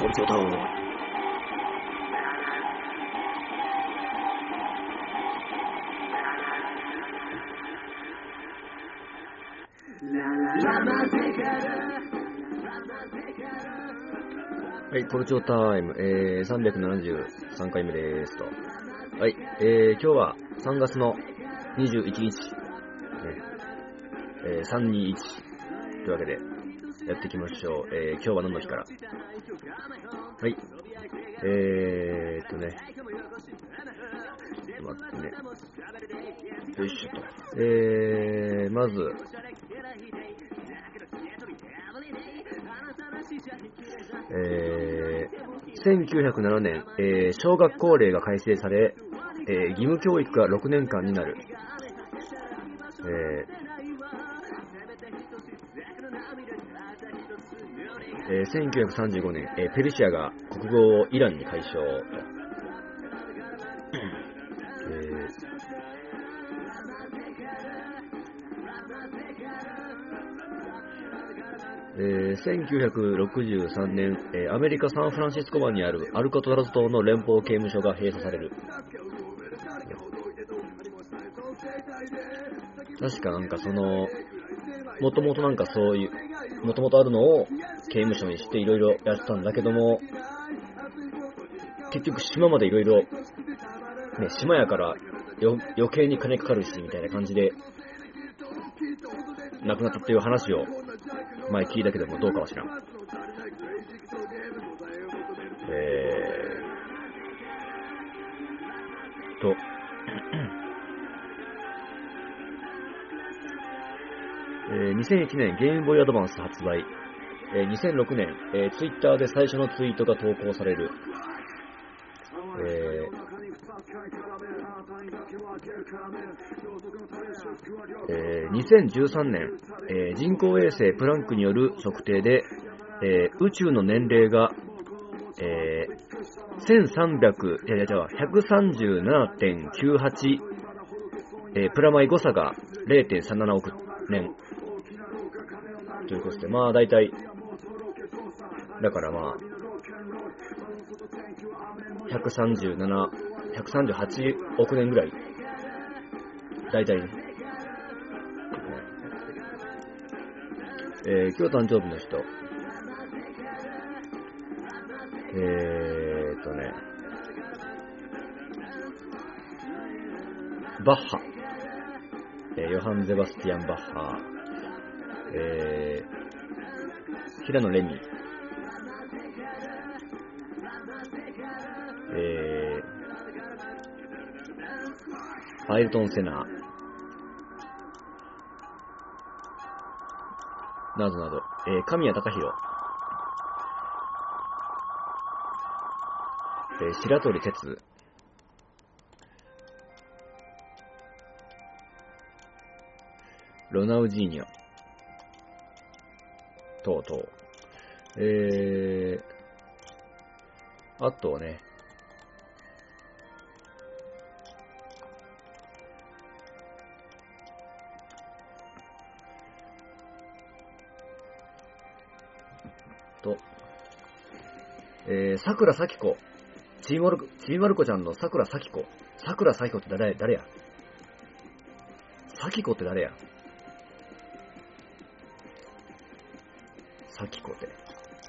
ポルチョタウン。はい、ポルチョタイム、373回目ですと。はい、今日は3月の21日、ね321というわけでやっていきましょう。今日は何の日から。はい、ちょっと待ってね。よいしょと。まず、1907年、小学校令が改正され、義務教育が6年間になる。1935年、ペルシアが国語をイランに改称。1963年、アメリカ・サンフランシスコ湾にあるアルカトラズ島の連邦刑務所が閉鎖される。確かなんかもともとなんかそういう、もともとあるのを刑務所にしていろいろやってたんだけども、結局島までいろいろ、島やから余計に金かかるしみたいな感じで、亡くなったっていう話を前聞いたけども、どうかは知らん。2001年ゲームボーイアドバンス発売。2006年、ツイッターで最初のツイートが投稿される。2013年、人工衛星プランクによる測定で、宇宙の年齢が、137.98、プラマイ誤差が 0.37 億年ということで、まあ大体だからまあ138億年ぐらい大体ね。今日誕生日の人、バッハ、ヨハン・ゼバスティアン・バッハ、平野レミ、アイルトン・セナなどなど、神谷隆弘、白鳥哲、ロナウジーニョ等々、あとね、桜咲子、ちびまる子ちゃんの桜咲子。桜咲子って誰や？咲子って誰や？咲子って。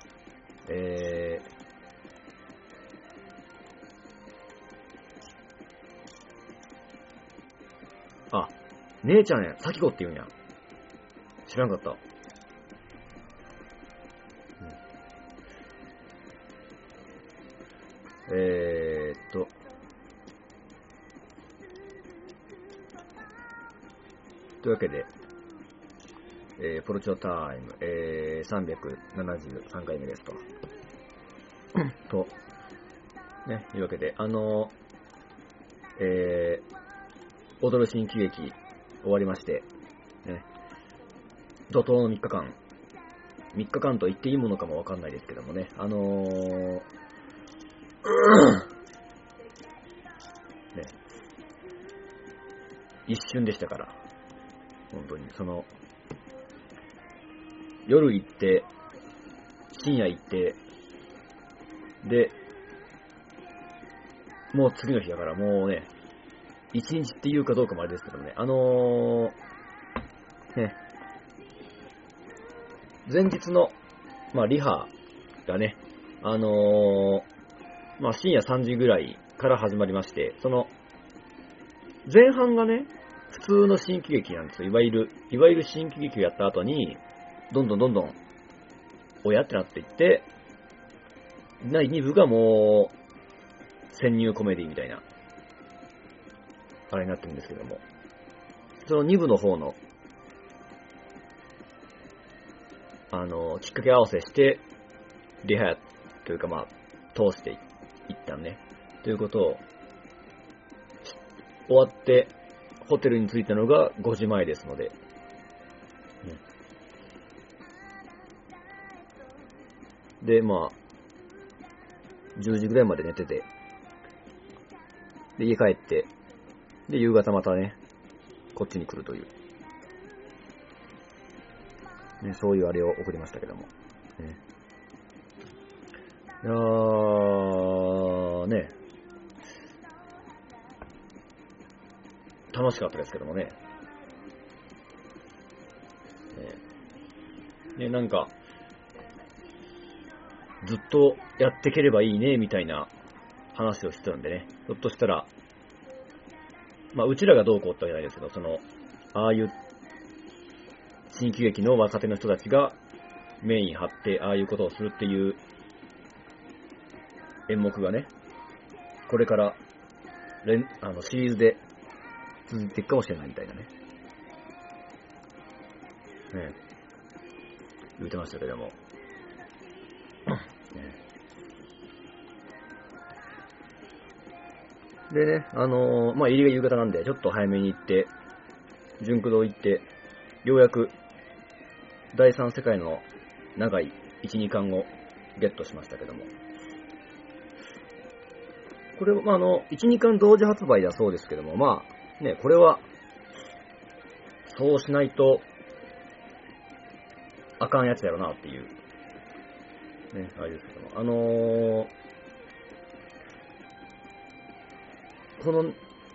あ、姉ちゃんや。咲子って言うんや。知らんかった。というわけで、ポルチョタイム、373回目ですと。と、ね、いうわけで、踊る新喜劇終わりまして、ね、怒涛の3日間と言っていいものかもわかんないですけどもね、ね、一瞬でしたから、本当に夜行って深夜行ってで、もう次の日だからもうね、一日っていうかどうかもあれですけどね、ね、前日の、リハがね、深夜3時ぐらいから始まりまして、その、前半がね、普通の新喜劇なんですよ。いわゆる新喜劇をやった後に、どんどん、親ってなっていって、第2部がもう、潜入コメディみたいな、あれになってるんですけども、その2部の方の、きっかけ合わせして、リハというか通していったんね。ということを、終わって、ホテルに着いたのが5時前ですので、で、10時ぐらいまで寝てて、で、家帰って、で、夕方またね、こっちに来るという、ね、そういうあれを送りましたけども。ね、いやー、ね、楽しかったですけどもね。ね、なんか、ずっとやっていければいいね、みたいな話をしてたんでね。ひょっとしたら、うちらがどうこうってわけじゃないですけど、ああいう新喜劇の若手の人たちがメイン張って、ああいうことをするっていう演目がね、これからシリーズで続いていくかもしれないみたいなね。言ってましたけども。でね、入りが夕方なんで、ちょっと早めに行って、純駆堂行って、ようやく、第三世界の長い1、2巻をゲットしましたけども。これは、1、2巻同時発売だそうですけども、これは、そうしないと、あかんやつやろなっていう、ね、あれですけども。この、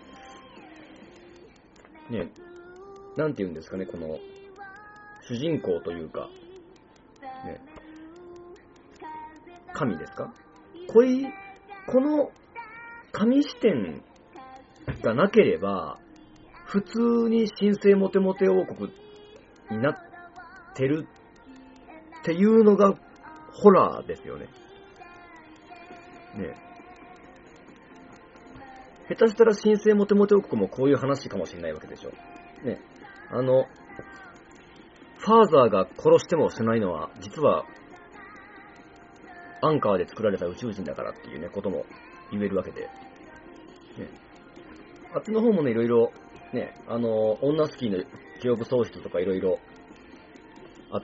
ね、なんて言うんですかね、この、主人公というか、ね、神ですか？この神視点がなければ、普通に神聖モテモテ王国になってるっていうのがホラーですよね。ね。下手したら神聖モテモテ王国もこういう話かもしれないわけでしょ。ね。ファーザーが殺してもしないのは、実は、アンカーで作られた宇宙人だからっていうね、ことも言えるわけで。ね。あっちの方もね、いろいろ、ね、女スキーの記憶喪失とかいろいろあって、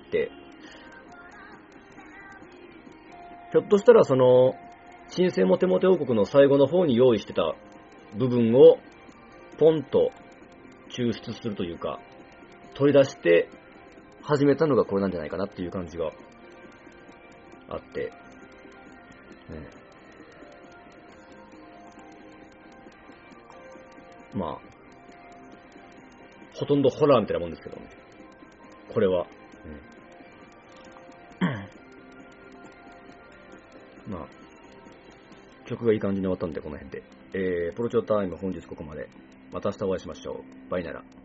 ひょっとしたら神聖モテモテ王国の最後の方に用意してた部分を、ポンと抽出するというか、取り出して始めたのがこれなんじゃないかなっていう感じがあって、ね、ほとんどホラーみたいなもんですけどね。これは。曲がいい感じに終わったんで、この辺で。プロチョタイム本日ここまで。また明日お会いしましょう。バイなら。